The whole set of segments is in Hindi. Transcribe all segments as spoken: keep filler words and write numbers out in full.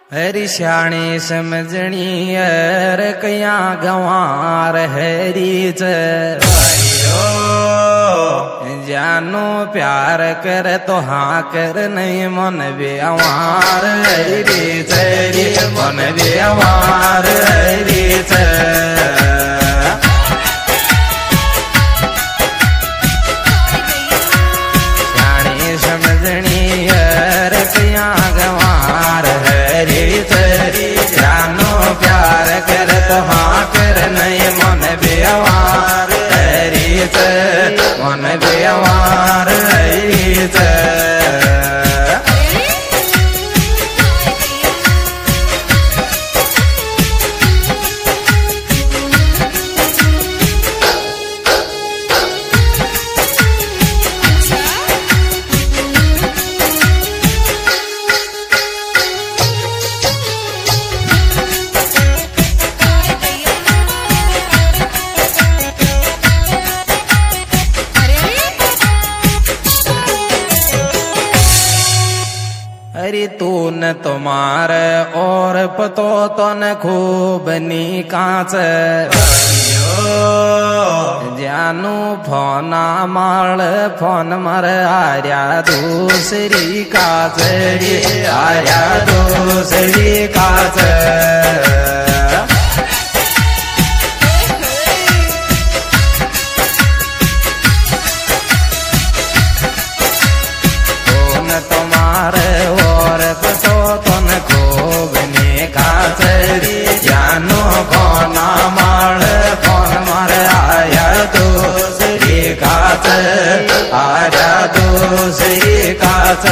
हरी श्याणी समझणी अर कया गंवार हरी जानो प्यार कर तो हाँ कर नहीं मन बेवार हरी चरी मन बेवार हरी श्याणी समझणी अर कया गंवार हरी चरी जानो प्यार कर तो हाँ कर नहीं मन बेवार हरी मन बेवार हरी हरी तून तुम्हार और पतो तन खूब नी कांच जानू फोना माल फोन मर आर्या दूसरी काचरी आर्या दूसरी काच जानो कोना माल फोन मर आया दूसरी काच आया दूसरी काच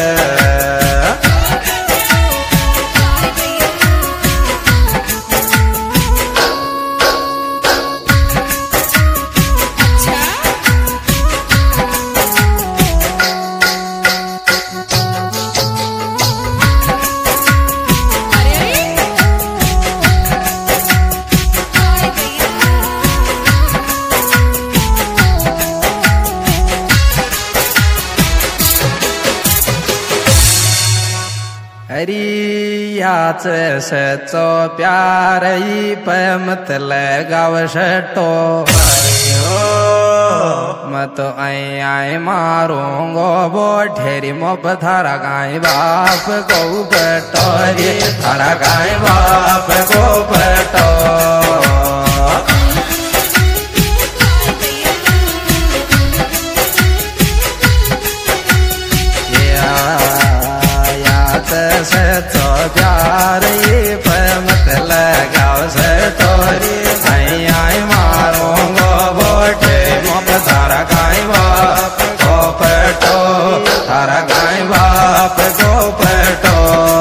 हरी याच सचो प्यार पे मत लगाव शटो मत आई आई मारूंगो वो ठेरी मो थारा गाय बाप को पटो रे थारा गाय बाप को पटो सचो प्यार पे मत लगाओ सटोरी आई आई मारूंगो बोटे मोप थारा गाय बाप को पटो थारा गाय बाप को पटो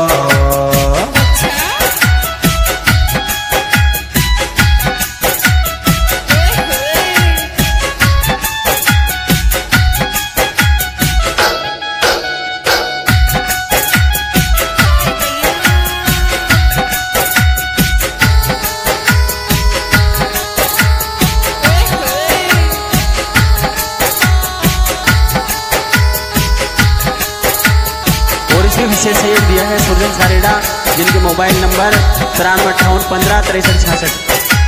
विशेष सहयोग दिया है सुरजन सारेडा जिनके मोबाइल नंबर तिरानवे अट्ठावन पंद्रह तिरसठ छियासठ।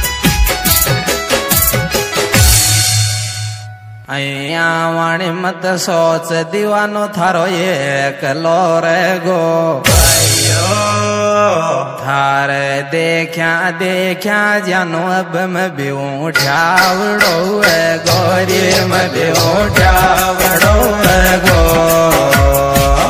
अया वाणी मत सोच दीवानो थारो एक लोरे गो थारे देखा देखा जानो अब मैं भी उठावड़ो गोरी मैं भी उठावड़ो गो